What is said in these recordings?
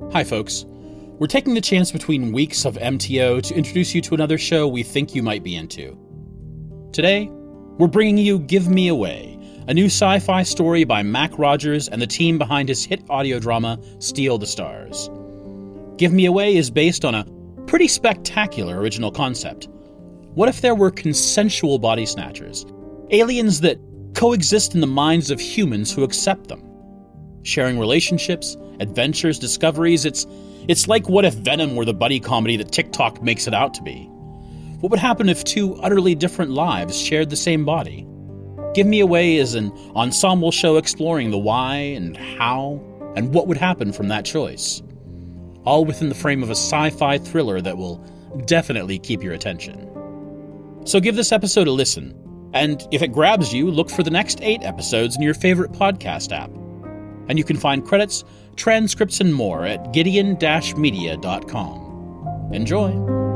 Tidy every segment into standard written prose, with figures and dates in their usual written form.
Hi, folks. We're taking the chance between weeks of MTO to introduce you to another show we think you might be into. Today, we're bringing you Give Me Away, a new sci-fi story by Mac Rogers and the team behind his hit audio drama, Steal the Stars. Give Me Away is based on a pretty spectacular original concept. What if there were consensual body snatchers? Aliens that coexist in the minds of humans who accept them. Sharing relationships, adventures, discoveries, it's like what if Venom were the buddy comedy that TikTok makes it out to be? What would happen if two utterly different lives shared the same body? Give Me Away is an ensemble show exploring the why and how and what would happen from that choice. All within the frame of a sci-fi thriller that will definitely keep your attention. So give this episode a listen, and if it grabs you, look for the next 8 episodes in your favorite podcast app. And you can find credits, transcripts, and more at gideon-media.com. Enjoy!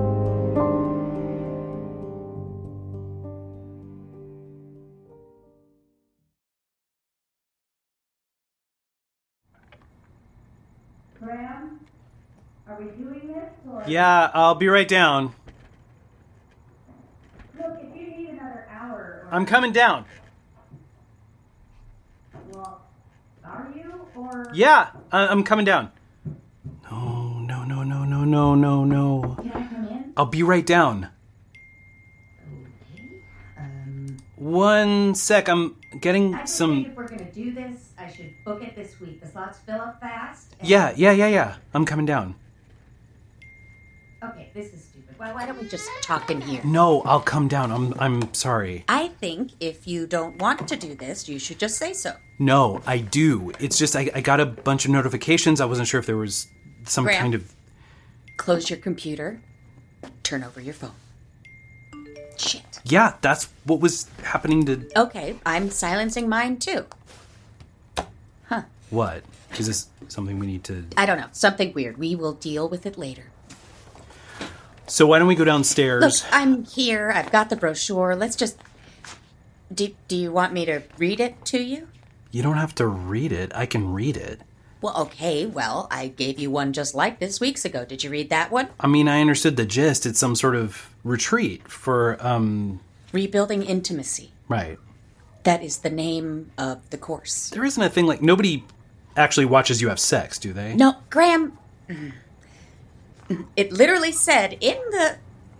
Graham, are we doing this? Or... Yeah, I'll be right down. Look, if you need another hour... I'm coming down. Well, are you, or... Yeah, I'm coming down. No. Can I come in? I'll be right down. Okay. One sec, I'm getting I just some... think if we're going to do this, I should book it this week. The slots fill up fast. And... Yeah. I'm coming down. Okay, this is stupid. Why don't we just talk in here? No, I'll come down. I'm sorry. I think if you don't want to do this, you should just say so. No, I do. It's just I got a bunch of notifications. I wasn't sure if there was some Graham, kind of... Close your computer. Turn over your phone. Shit. Yeah, that's what was happening to... Okay, I'm silencing mine too. Huh. What? Is this something we need to... I don't know. Something weird. We will deal with it later. So why don't we go downstairs? Look, I'm here. I've got the brochure. Let's just... Do you want me to read it to you? You don't have to read it. I can read it. Well, okay. Well, I gave you one just like this weeks ago. Did you read that one? I mean, I understood the gist. It's some sort of retreat for, Rebuilding Intimacy. Right. That is the name of the course. There isn't a thing like... Nobody actually watches you have sex, do they? No, Graham... It literally said in the...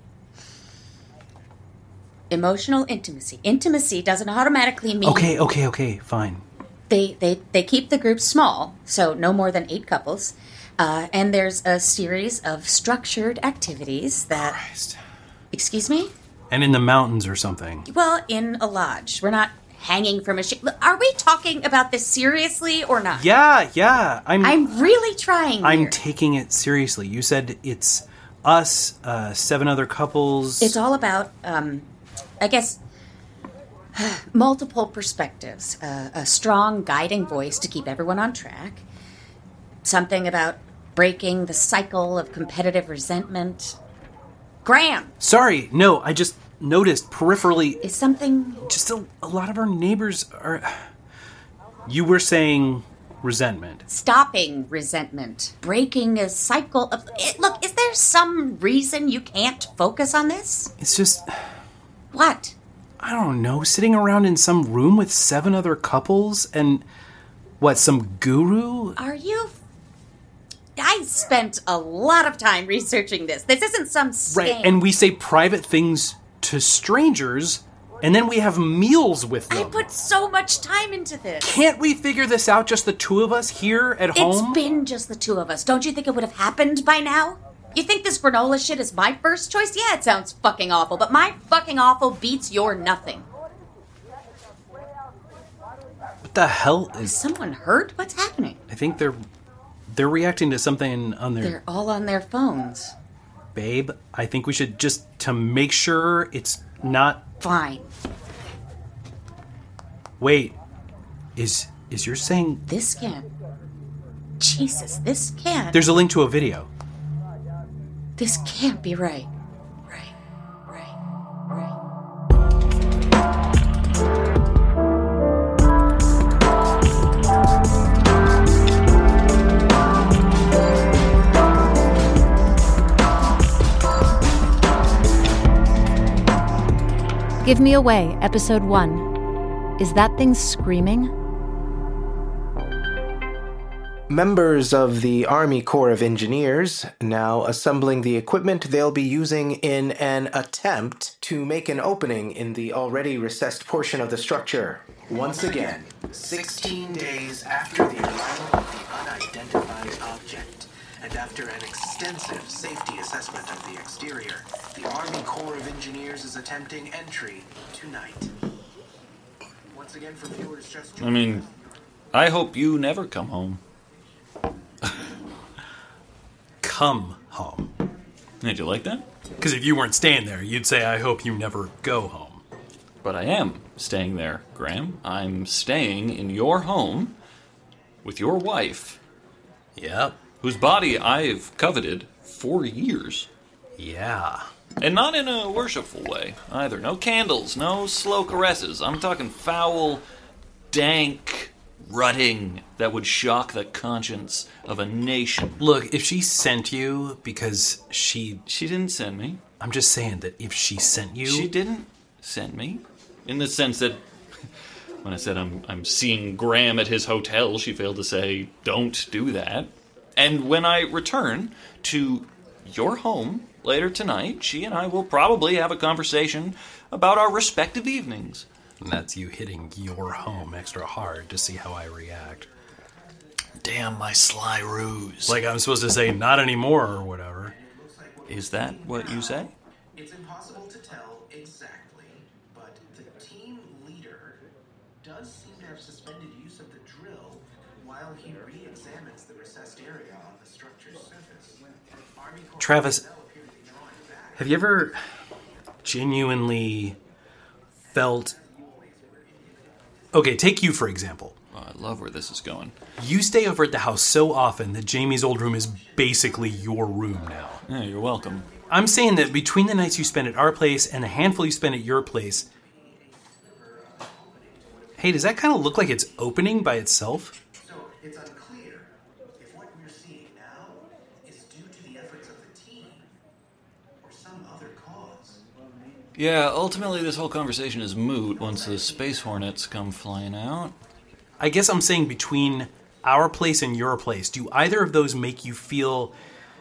Emotional intimacy. Intimacy doesn't automatically mean... Okay, fine. They keep the group small, so no more than 8 couples. And there's a series of structured activities that... Christ. Excuse me? And in the mountains or something. Well, in a lodge. We're not hanging from a ship. Are we talking about this seriously or not? Yeah. I'm really trying I'm here. taking it seriously. You said it's us, 7 other couples. It's all about, I guess, multiple perspectives. A strong guiding voice to keep everyone on track. Something about breaking the cycle of competitive resentment. Graham! Sorry, no, I just noticed peripherally... Is something... Just a lot of our neighbors are... You were saying resentment. Stopping resentment. Breaking a cycle of... Look, is there some reason you can't focus on this? It's just... What? I don't know, sitting around in some room with 7 other couples and... What, some guru? Are you... I spent a lot of time researching this. This isn't some scam. Right, and we say private things to strangers, and then we have meals with them. I put so much time into this. Can't we figure this out, just the 2 of us here at home? It's been just the 2 of us. Don't you think it would have happened by now? You think this granola shit is my first choice? Yeah, it sounds fucking awful, but my fucking awful beats your nothing. What the hell Has is... someone heard what's happening? I think they're reacting to something on their... They're all on their phones. Babe, I think we should just, to make sure it's not... Fine. Wait, is yours saying... This can't... Jesus, this can't... There's a link to a video. This can't be right. Right. Give Me Away, Episode 1. Is that thing screaming? Members of the Army Corps of Engineers now assembling the equipment they'll be using in an attempt to make an opening in the already recessed portion of the structure. Once again, 16 days after the arrival of the unidentified object, and after an extensive safety assessment of the exterior, the Army Corps of Engineers is attempting entry tonight. Once again, for viewers just... I hope you never come home. Come home. Did you like that? Because if you weren't staying there, you'd say, I hope you never go home. But I am staying there, Graham. I'm staying in your home with your wife. Yep. Whose body I've coveted for years. Yeah. And not in a worshipful way, either. No candles, no slow caresses. I'm talking foul, dank rutting that would shock the conscience of a nation. Look, if she sent you because she... She didn't send me. I'm just saying that if she sent you... She didn't send me. In the sense that when I said I'm seeing Graham at his hotel, she failed to say, don't do that. And when I return to your home later tonight, she and I will probably have a conversation about our respective evenings. And that's you hitting your home extra hard to see how I react. Damn my sly ruse. Like I'm supposed to say, not anymore, or whatever. Is that what you say? It's impossible to tell exactly, but the team leader does seem to have suspended use of the drill while he re-examines the recessed area on the structure's surface. Travis, have you ever genuinely felt... Okay, take you for example. Oh, I love where this is going. You stay over at the house so often that Jamie's old room is basically your room now. Yeah, you're welcome. I'm saying that between the nights you spend at our place and the handful you spend at your place... Hey, does that kind of look like it's opening by itself? So it's unclear if what we're seeing now is due to the efforts of the team or some other cause. Yeah, ultimately this whole conversation is moot once the Space Hornets come flying out. I guess I'm saying between our place and your place, do either of those make you feel,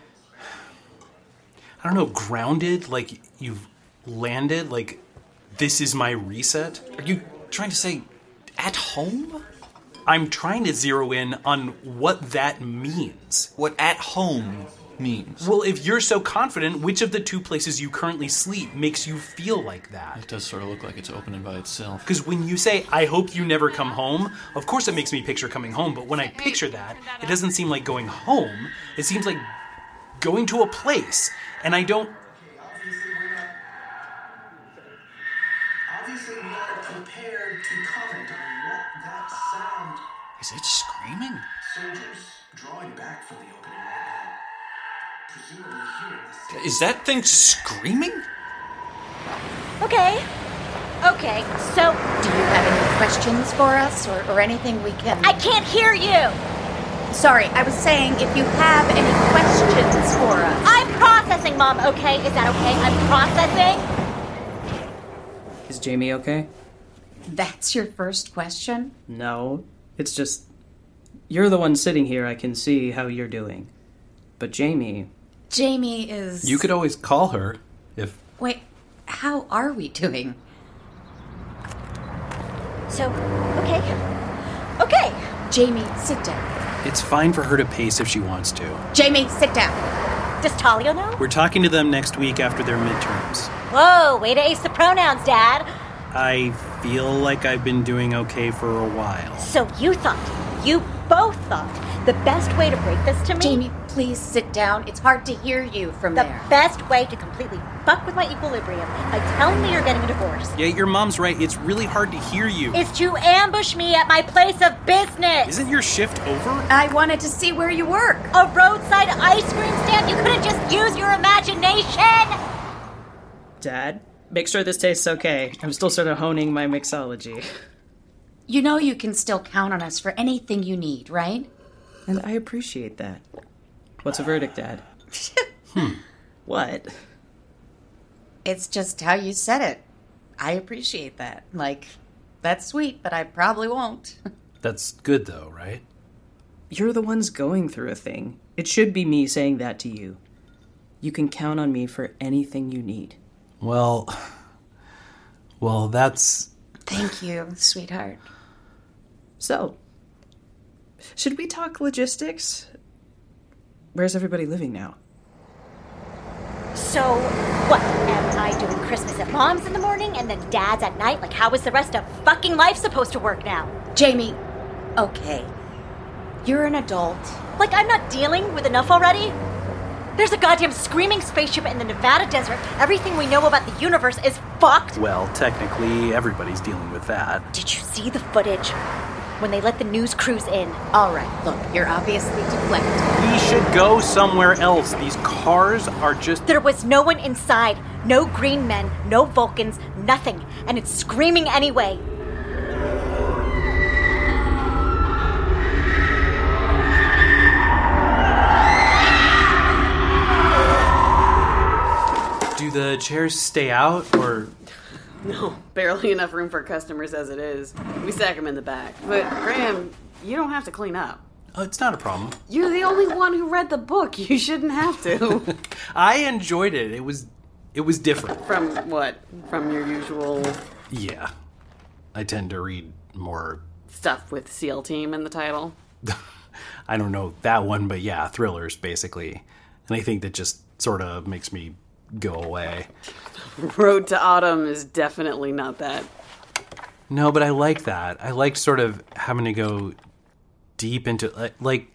I don't know, grounded? Like you've landed? Like this is my reset? Are you trying to say at home? I'm trying to zero in on what that means. What at home means. Well, if you're so confident, which of the two places you currently sleep makes you feel like that? It does sort of look like it's opening by itself. Because when you say, I hope you never come home, of course it makes me picture coming home, but when I picture that, it doesn't seem like going home. It seems like going to a place, and I don't... Obviously, we are prepared to comment on what that sound... Is it screaming? Soldiers drawing back from the opening right now. Presumably hearing the... Is that thing screaming? Okay, so... Do you have any questions for us, or anything we can... I can't hear you! Sorry, I was saying if you have any questions for us. I'm processing, Mom, okay? Is that okay? I'm processing. Is Jamie okay? That's your first question? No, it's just... You're the one sitting here, I can see how you're doing. But Jamie... Jamie is... You could always call her, if... Wait, how are we doing? So, okay. Jamie, sit down. It's fine for her to pace if she wants to. Jamie, sit down. Does Talia know? We're talking to them next week after their midterms. Whoa, way to ace the pronouns, Dad. I feel like I've been doing okay for a while. So you both thought, the best way to break this to me... Jamie, please sit down. It's hard to hear you from the there. The best way to completely fuck with my equilibrium by telling me you're getting a divorce... Yeah, your mom's right. It's really hard to hear you. ...is to ambush me at my place of business. Isn't your shift over? I wanted to see where you work. A roadside ice cream stand? You couldn't just use your imagination? Dad, make sure this tastes okay. I'm still sort of honing my mixology. You know you can still count on us for anything you need, right? And I appreciate that. What's a verdict, Dad? What? It's just how you said it. I appreciate that. Like, that's sweet, but I probably won't. That's good, though, right? You're the ones going through a thing. It should be me saying that to you. You can count on me for anything you need. Well, that's... Thank you, sweetheart. So, should we talk logistics? Where's everybody living now? So, what? Am I doing Christmas at Mom's in the morning and then Dad's at night? Like, how is the rest of fucking life supposed to work now? Jamie, okay. You're an adult. Like, I'm not dealing with enough already? There's a goddamn screaming spaceship in the Nevada desert. Everything we know about the universe is fucked. Well, technically, everybody's dealing with that. Did you see the footage? When they let the news crews in. All right, look, you're obviously deflected. We should go somewhere else. These cars are just... There was no one inside. No green men, no Vulcans, nothing. And it's screaming anyway. Do the chairs stay out, or... No, barely enough room for customers as it is. We stack them in the back. But, Graham, you don't have to clean up. Oh, it's not a problem. You're the only one who read the book. You shouldn't have to. I enjoyed it. It was different. From what? From your usual... Yeah. I tend to read more... stuff with SEAL Team in the title. I don't know that one, but yeah, thrillers, basically. And I think that just sort of makes me go away. Road to Autumn is definitely not that. No, but I like that. I like sort of having to go deep into... Like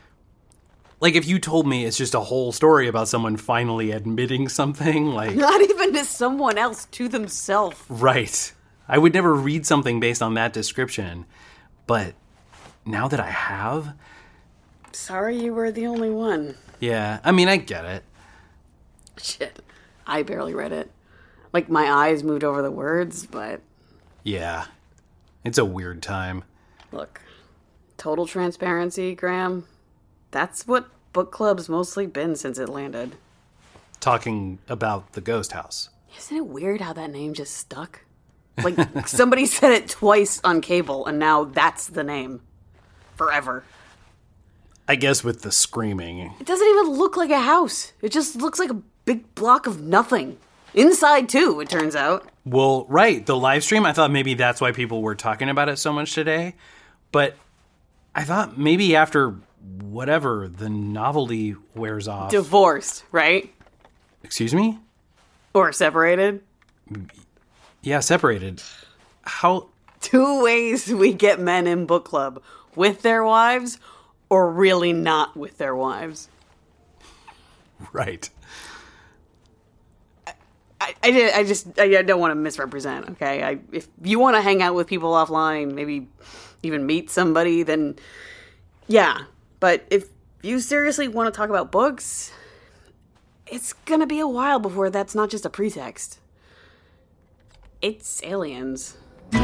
if you told me it's just a whole story about someone finally admitting something, like... Not even to someone else, to themselves. Right. I would never read something based on that description. But now that I have... Sorry you were the only one. Yeah, I mean, I get it. Shit. I barely read it. Like, my eyes moved over the words, but... Yeah. It's a weird time. Look, total transparency, Graham. That's what book club's mostly been since it landed. Talking about the ghost house. Isn't it weird how that name just stuck? Like, somebody said it twice on cable, and now that's the name. Forever. I guess with the screaming. It doesn't even look like a house. It just looks like a big block of nothing. Inside, too, it turns out. Well, right. The live stream, I thought maybe that's why people were talking about it so much today. But I thought maybe after whatever, the novelty wears off. Divorced, right? Excuse me? Or separated? Yeah, separated. How? 2 ways we get men in book club. With their wives, or really not with their wives. Right. I don't want to misrepresent, okay? If you want to hang out with people offline, maybe even meet somebody, then yeah. But if you seriously want to talk about books, it's going to be a while before that's not just a pretext. It's aliens.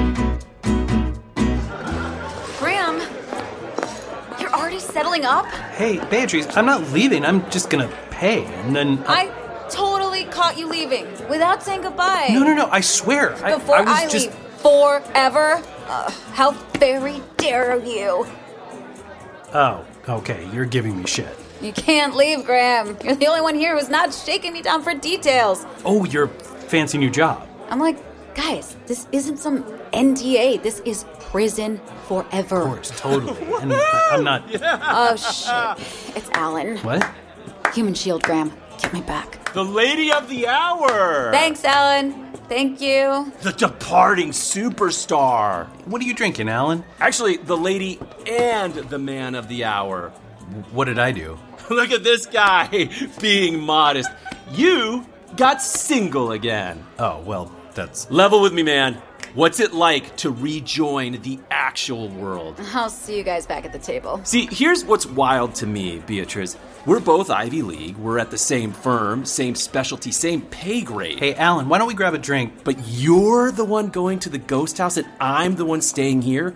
Graham, you're already settling up? Hey, Beatrice, I'm not leaving. I'm just gonna pay, and then... I totally caught you leaving without saying goodbye. No, I swear. Before I leave forever? How very dare you? Oh, okay, you're giving me shit. You can't leave, Graham. You're the only one here who's not shaking me down for details. Oh, your fancy new job. I'm like, guys, this isn't some NDA. This is prison forever. Of course, totally. And I'm not... Oh, shit. It's Alan. What? Human shield, Graham. Get me back. The lady of the hour! Thanks, Alan. Thank you. The departing superstar. What are you drinking, Alan? Actually, the lady and the man of the hour. What did I do? Look at this guy being modest. You got single again. Oh, well, that's... Level with me, man. What's it like to rejoin the actual world? I'll see you guys back at the table. See, here's what's wild to me, Beatrice. We're both Ivy League. We're at the same firm, same specialty, same pay grade. Hey, Alan, why don't we grab a drink? But you're the one going to the ghost house and I'm the one staying here?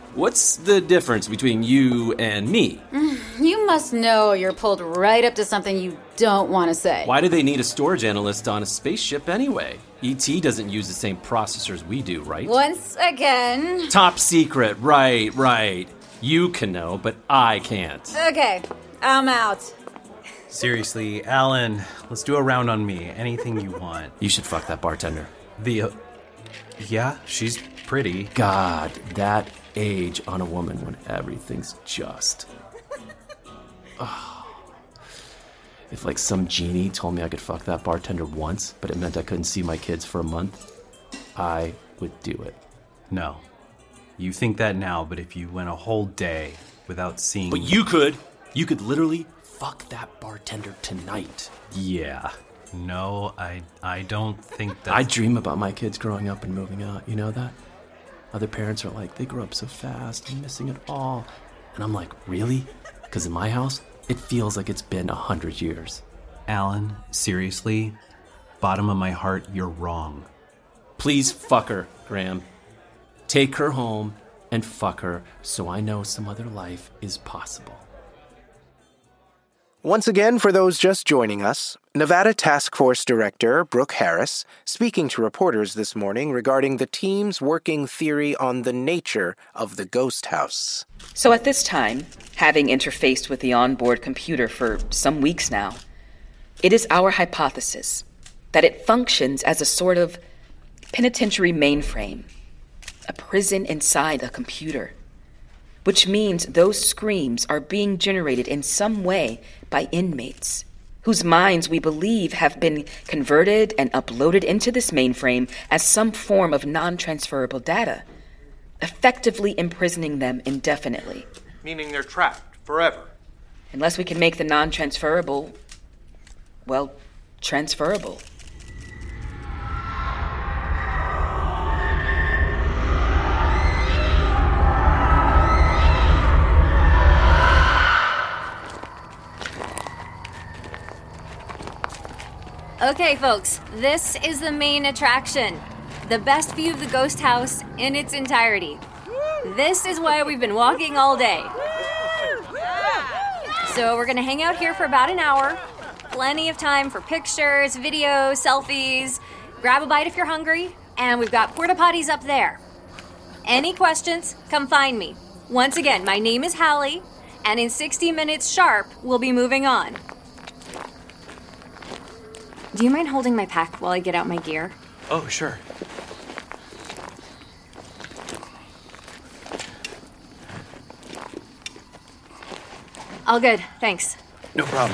What's the difference between you and me? You must know you're pulled right up to something you don't want to say. Why do they need a storage analyst on a spaceship anyway? E.T. doesn't use the same processors we do, right? Once again. Top secret, right. You can know, but I can't. Okay, I'm out. Seriously, Alan, let's do a round on me. Anything you want. You should fuck that bartender. Yeah, she's pretty. God, that age on a woman when everything's just... Oh. If like some genie told me I could fuck that bartender once, but it meant I couldn't see my kids for a month, I would do it. No. You think that now, but if you went a whole day without seeing... But you could! You could literally fuck that bartender tonight. Yeah. No, I don't think that... I dream about my kids growing up and moving out. You know that? Other parents are like, they grew up so fast, I'm missing it all. And I'm like, really? Because in my house, it feels like it's been 100 years. Alan, seriously, bottom of my heart, you're wrong. Please fuck her, Graham. Take her home and fuck her so I know some other life is possible. Once again, for those just joining us, Nevada Task Force Director Brooke Harris speaking to reporters this morning regarding the team's working theory on the nature of the ghost house. So at this time, having interfaced with the onboard computer for some weeks now, it is our hypothesis that it functions as a sort of penitentiary mainframe, a prison inside a computer, which means those screams are being generated in some way by inmates whose minds we believe have been converted and uploaded into this mainframe as some form of non-transferable data, effectively imprisoning them indefinitely. Meaning they're trapped forever. Unless we can make the non-transferable, well, transferable. Okay, folks, this is the main attraction. The best view of the ghost house in its entirety. This is why we've been walking all day. So we're gonna hang out here for about an hour. Plenty of time for pictures, videos, selfies. Grab a bite if you're hungry. And we've got porta potties up there. Any questions, come find me. Once again, my name is Hallie, and in 60 minutes sharp, we'll be moving on. Do you mind holding my pack while I get out my gear? Oh, sure. All good, thanks. No problem.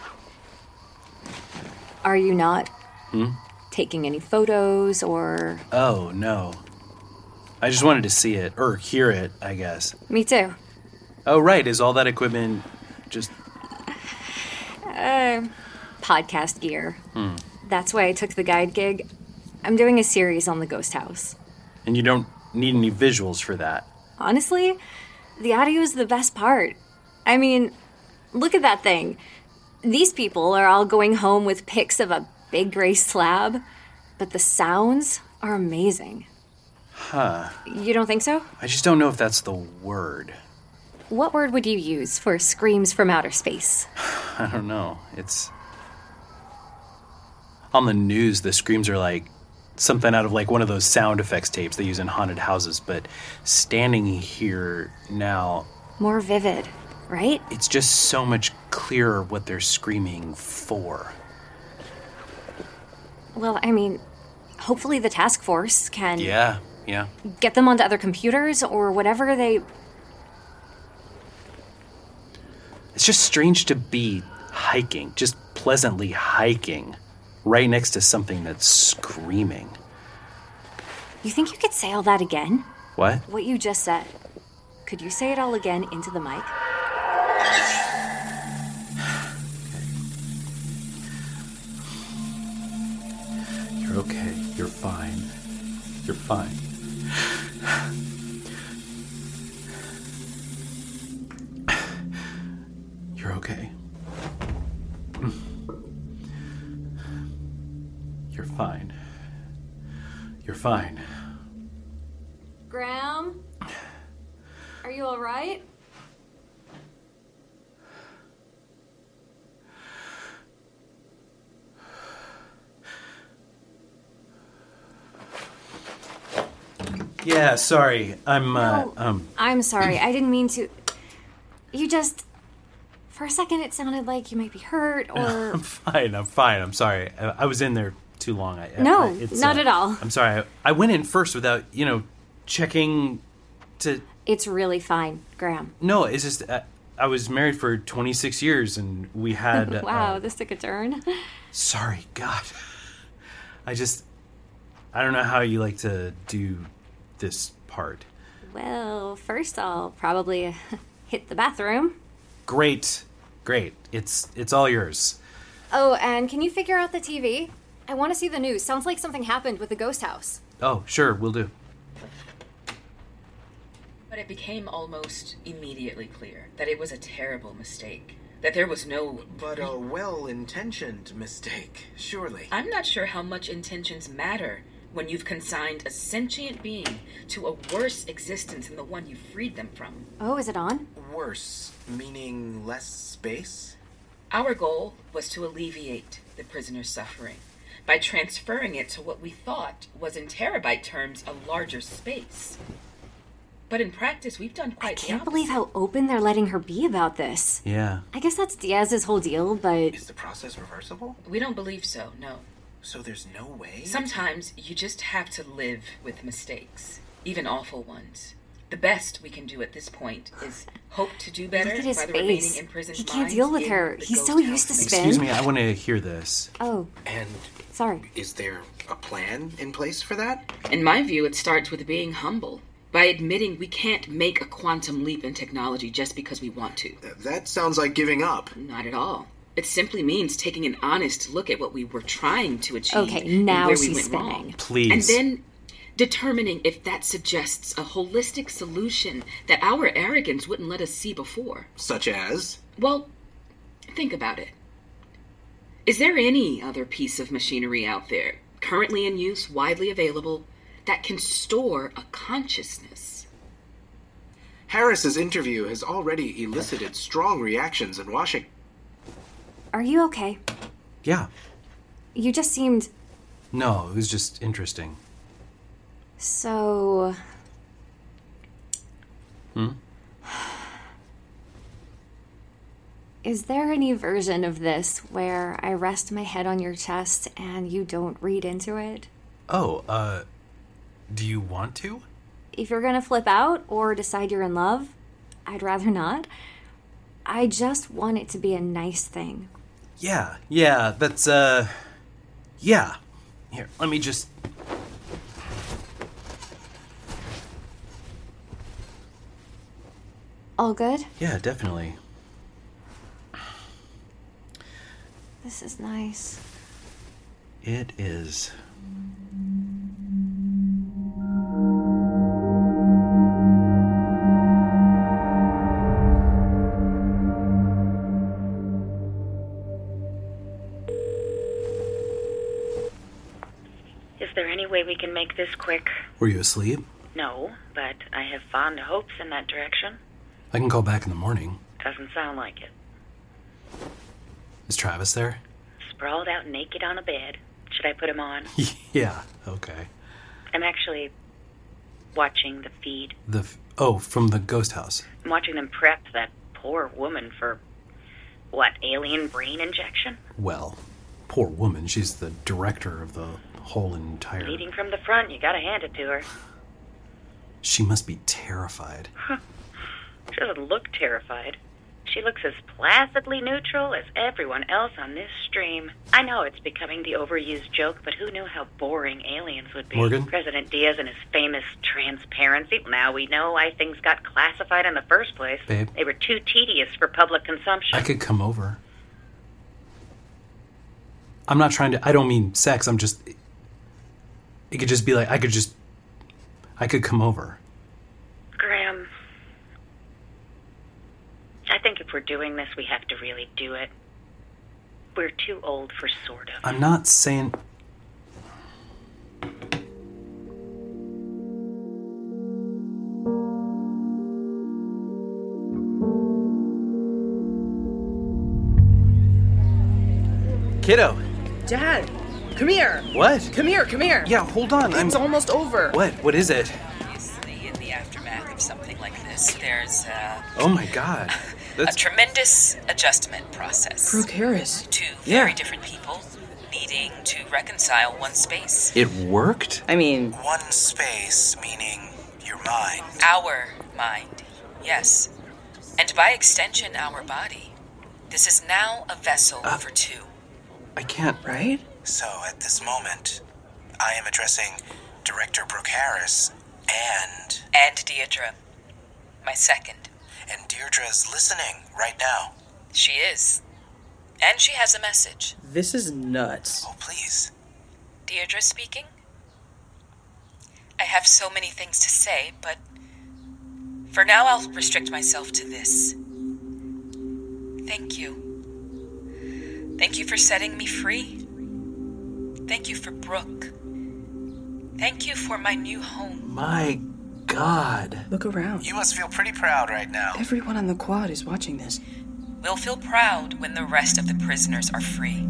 Are you not taking any photos or... Oh, no. I just wanted to see it, or hear it, I guess. Me too. Oh, right. Is all that equipment just... Podcast gear. That's why I took the guide gig. I'm doing a series on the ghost house. And you don't need any visuals for that. Honestly, the audio is the best part. I mean, look at that thing. These people are all going home with pics of a big gray slab, but the sounds are amazing. Huh. You don't think so? I just don't know if that's the word. What word would you use for screams from outer space? I don't know. It's... On the news, the screams are like something out of like one of those sound effects tapes they use in haunted houses, but standing here now... More vivid, right? It's just so much clearer what they're screaming for. Well, I mean, hopefully the task force can... Yeah. Get them onto other computers or whatever they... It's just strange to be hiking, just pleasantly hiking, right next to something that's screaming. You think you could say all that again? What? What you just said. Could you say it all again into the mic? You're okay. You're fine. You're fine. You're okay. You're fine. You're fine. Graham? Are you alright? Yeah, sorry. I'm sorry. I didn't mean to. You just... For a second, it sounded like you might be hurt, or... I'm fine. I'm sorry. I was in there too long. Not at all. I'm sorry. I went in first without, checking to... It's really fine, Graham. No, it's just... I was married for 26 years, and we had... Wow, this took a turn. Sorry, God. I don't know how you like to do this part. Well, first I'll probably hit the bathroom. Great. It's all yours. Oh, and can you figure out the TV? I want to see the news. Sounds like something happened with the ghost house. Oh, sure, will do. But it became almost immediately clear that it was a terrible mistake. That there was no... But a well-intentioned mistake, surely. I'm not sure how much intentions matter when you've consigned a sentient being to a worse existence than the one you freed them from. Oh, is it on? Worse, meaning less space? Our goal was to alleviate the prisoner's suffering by transferring it to what we thought was, in terabyte terms, a larger space. But in practice, we've done quite the opposite. I can't believe how open they're letting her be about this. Yeah. I guess that's Diaz's whole deal, but... Is the process reversible? We don't believe so, no. So there's no way? Sometimes you just have to live with mistakes, even awful ones. The best we can do at this point is hope to do better Look at his by the face. remaining imprisoned He can't minds deal with in her. the He's ghost so used to house. spin. Excuse me, I want to hear this. Oh. And sorry. Is there a plan in place for that? In my view, it starts with being humble. By admitting we can't make a quantum leap in technology just because we want to. That sounds like giving up. Not at all. It simply means taking an honest look at what we were trying to achieve. Okay, now and where we she's went spinning. wrong. Please. And then determining if that suggests a holistic solution that our arrogance wouldn't let us see before. Such as? Well, think about it. Is there any other piece of machinery out there, currently in use, widely available, that can store a consciousness? Harris's interview has already elicited strong reactions in Washington. Are you okay? Yeah. You just seemed... No, it was just interesting. So... Is there any version of this where I rest my head on your chest and you don't read into it? Oh, do you want to? If you're gonna flip out or decide you're in love, I'd rather not. I just want it to be a nice thing. Yeah, that's, yeah. Here, let me just... All good? Yeah, definitely. This is nice. It is. Is there any way we can make this quick? Were you asleep? No, but I have fond hopes in that direction. I can call back in the morning. Doesn't sound like it. Is Travis there? Sprawled out naked on a bed. Should I put him on? Yeah, okay. I'm actually watching the feed. From the ghost house. I'm watching them prep that poor woman for, what, alien brain injection? Well, poor woman. She's the director of the whole entire... Leading from the front, you gotta hand it to her. She must be terrified. She doesn't look terrified. She looks as placidly neutral as everyone else on this stream. I know it's becoming the overused joke, but who knew how boring aliens would be? Morgan? President Diaz and his famous transparency. Now we know why things got classified in the first place. Babe? They were too tedious for public consumption. I could come over. I'm not trying to... I don't mean sex, I'm just... It could just be like, I could come over. Graham, I think if we're doing this, we have to really do it. We're too old for sort of. I'm not saying... Kiddo. Dad, come here. What? Come here. Yeah, hold on. It's almost over. What is it? Obviously, in the aftermath of something like this, there's Oh my God. a tremendous adjustment process. Brooke Harris. Two very different people needing to reconcile one space. It worked? I mean... One space, meaning your mind. Our mind, yes. And by extension, our body. This is now a vessel for two. I can't... Right? So, at this moment, I am addressing Director Brooke Harris and... And Deirdre, my second. And Deirdre's listening right now. She is. And she has a message. This is nuts. Oh, please. Deirdre speaking? I have so many things to say, but for now I'll restrict myself to this. Thank you. Thank you for setting me free. Thank you for Brooke. Thank you for my new home. My God. Look around. You must feel pretty proud right now. Everyone on the quad is watching this. We'll feel proud when the rest of the prisoners are free.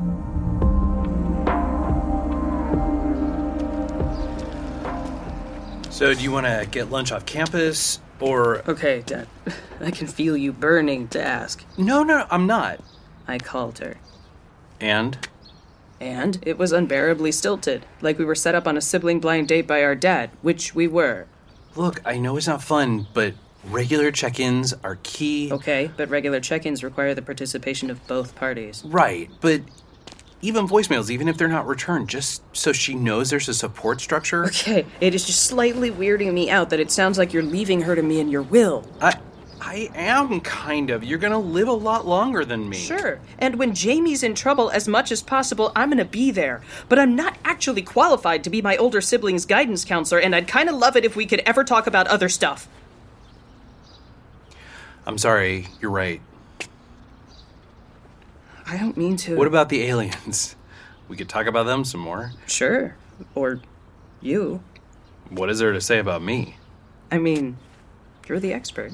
So, do you want to get lunch off campus, or... Okay, Dad. I can feel you burning to ask. No, I'm not. I called her. And? And it was unbearably stilted, like we were set up on a sibling blind date by our dad, which we were. Look, I know it's not fun, but regular check-ins are key. Okay, but regular check-ins require the participation of both parties. Right, but even voicemails, even if they're not returned, just so she knows there's a support structure. Okay, it is just slightly weirding me out that it sounds like you're leaving her to me in your will. I am, kind of. You're gonna live a lot longer than me. Sure, and when Jamie's in trouble, as much as possible, I'm gonna be there. But I'm not actually qualified to be my older sibling's guidance counselor, and I'd kind of love it if we could ever talk about other stuff. I'm sorry, you're right. I don't mean to... What about the aliens? We could talk about them some more. Sure. Or you. What is there to say about me? I mean, you're the expert.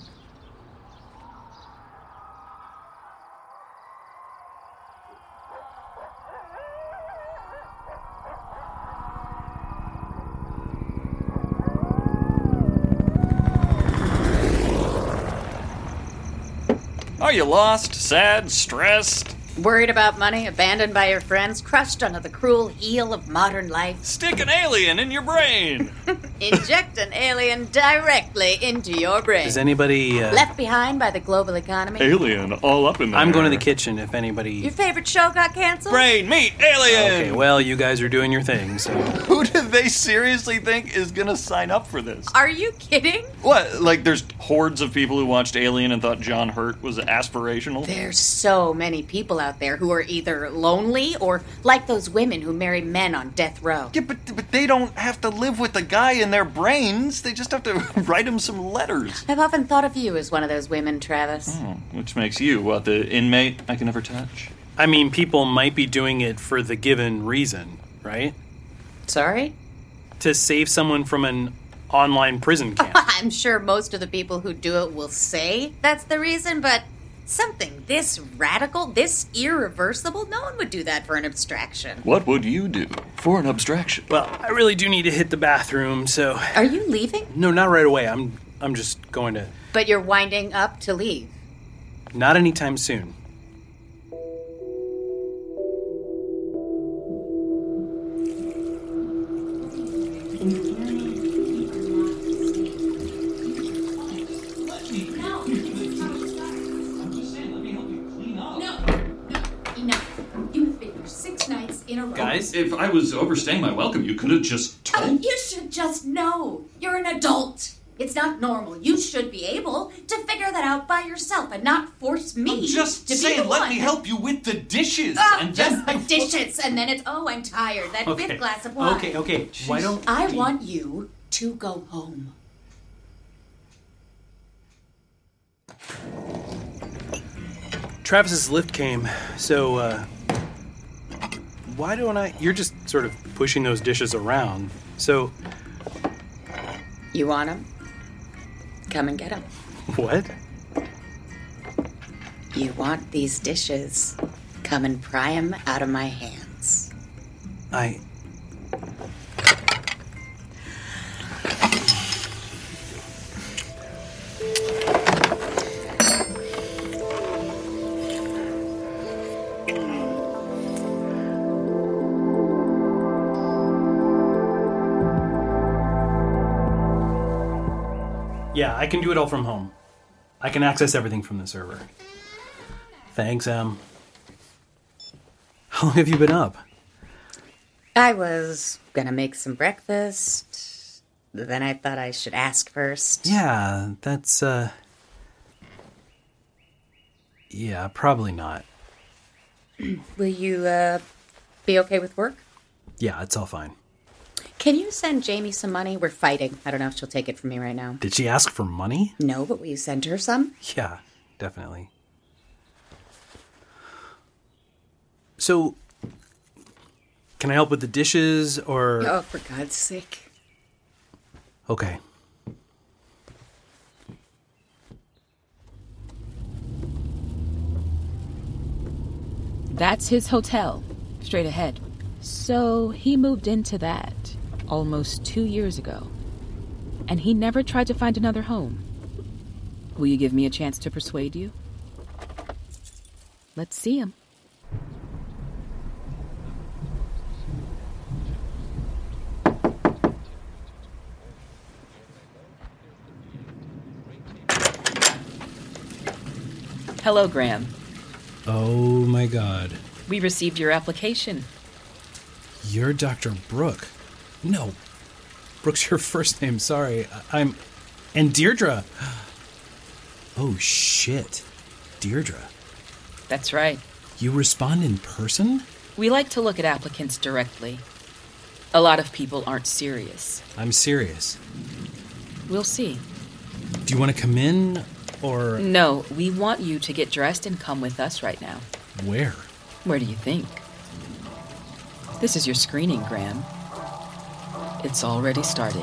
Are you lost, sad, stressed? Worried about money, abandoned by your friends, crushed under the cruel heel of modern life? Stick an alien in your brain! Inject an alien directly into your brain. Is anybody... Left behind by the global economy? Alien all up in there. I'm going to the kitchen if anybody... Your favorite show got canceled? Brain, meat, alien! Okay, well, you guys are doing your thing, so... Who do they seriously think is going to sign up for this? Are you kidding? What, like there's hordes of people who watched Alien and thought John Hurt was aspirational? There's so many people out there who are either lonely or like those women who marry men on death row. Yeah, but they don't have to live with the guy in their brains. They just have to write him some letters. I've often thought of you as one of those women, Travis. Oh, which makes you, what, the inmate I can never touch? I mean, people might be doing it for the given reason, right? Sorry? To save someone from an online prison camp. I'm sure most of the people who do it will say that's the reason, but something this radical, this irreversible, no one would do that for an abstraction. What would you do for an abstraction? Well, I really do need to hit the bathroom, so... Are you leaving? No, not right away. I'm just going to... But you're winding up to leave. Not anytime soon. Guys? If I was overstaying my welcome, you could have just told... You should just know. You're an adult. It's not normal. You should be able to figure that out by yourself and not force me I'm just to saying, be the let one. me help you with the dishes. And just the dishes, and then it's, oh, I'm tired. That fifth glass of wine. Okay. Why don't... I want you to go home. Travis's lift came, so, why don't I... You're just sort of pushing those dishes around, so... You want them? Come and get them. What? You want these dishes. Come and pry him out of my hands. Yeah, I can do it all from home. I can access everything from the server. Thanks, Em. How long have you been up? I was gonna make some breakfast. Then I thought I should ask first. Yeah, that's, yeah, probably not. Will you, be okay with work? Yeah, it's all fine. Can you send Jamie some money? We're fighting. I don't know if she'll take it from me right now. Did she ask for money? No, but will you send her some? Yeah, definitely. So, can I help with the dishes, or... Oh, for God's sake. Okay. That's his hotel, straight ahead. So he moved into that almost 2 years ago. And he never tried to find another home. Will you give me a chance to persuade you? Let's see him. Hello, Graham. Oh my God. We received your application. You're Dr. Brooke. No. Brooke's your first name, sorry. And Deirdre. Oh, shit. Deirdre. That's right. You respond in person? We like to look at applicants directly. A lot of people aren't serious. I'm serious. We'll see. Do you want to come in, or... No, we want you to get dressed and come with us right now. Where? Where do you think? This is your screening, Graham. It's already started.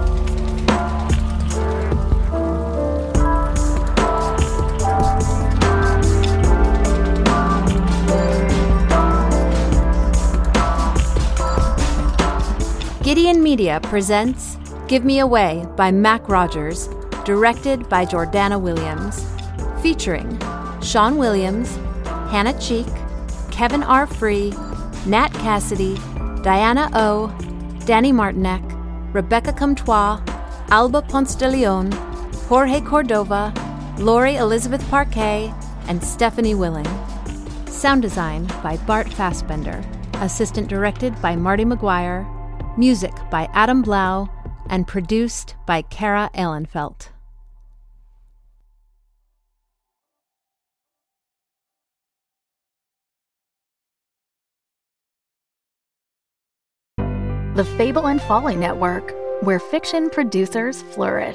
Gideon Media presents Give Me Away by Mac Rogers, directed by Jordana Williams, featuring Sean Williams, Hannah Cheek, Kevin R. Free, Nat Cassidy, Diana O., Danny Martinek, Rebecca Comtois, Alba Ponce de Leon, Jorge Cordova, Lori Elizabeth Parquet, and Stephanie Willing. Sound design by Bart Fassbender. Assistant directed by Marty McGuire. Music by Adam Blau. And produced by Kara Ehlenfelt. The Fable and Folly Network, where fiction producers flourish.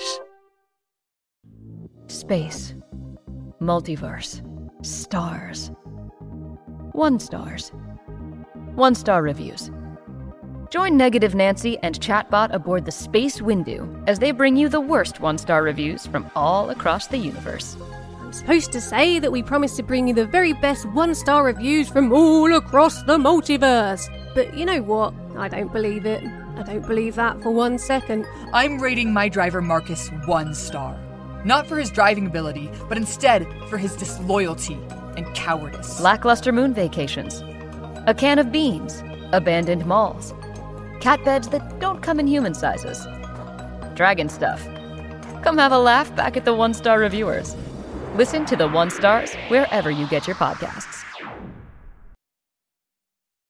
Space. Multiverse. Stars. 1 stars. 1-star reviews. Join Negative Nancy and Chatbot aboard the Space Windu as they bring you the worst 1-star reviews from all across the universe. I'm supposed to say that we promise to bring you the very best 1-star reviews from all across the multiverse. But you know what? I don't believe it. I don't believe that for 1 second. I'm rating my driver Marcus 1 star. Not for his driving ability, but instead for his disloyalty and cowardice. Lackluster moon vacations. A can of beans. Abandoned malls. Cat beds that don't come in human sizes. Dragon stuff. Come have a laugh back at the 1-star reviewers. Listen to the 1 stars wherever you get your podcasts.